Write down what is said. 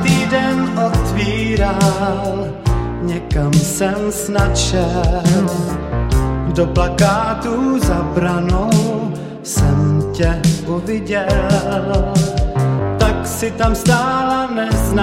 týden otvíral, někam jsem snad šel. Do plakátů za branou jsem tě uviděl, tak si tam stála neznámá.